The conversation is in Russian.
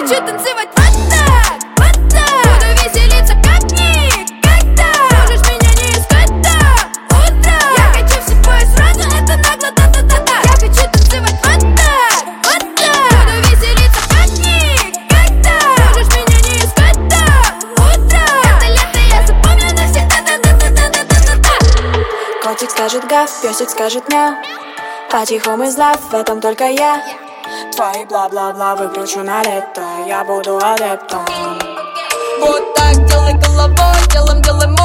хочу танцевать вот так, вот так. Буду веселиться как никогда. Можешь меня не искать до утра. Я хочу все твое сразу, это нагло, та-та-та-та. Я хочу танцевать вот так, вот так. Буду веселиться как никогда. Можешь меня не искать до утра. Это лето я запомню навсегда, та-та-та-та-та-та-та. Котик скажет гав, песик скажет мяу. Потихом из лав, в этом только я. Твои бла-бла-бла выкручу на лето. Я буду адептом. Вот так делай головой, делаем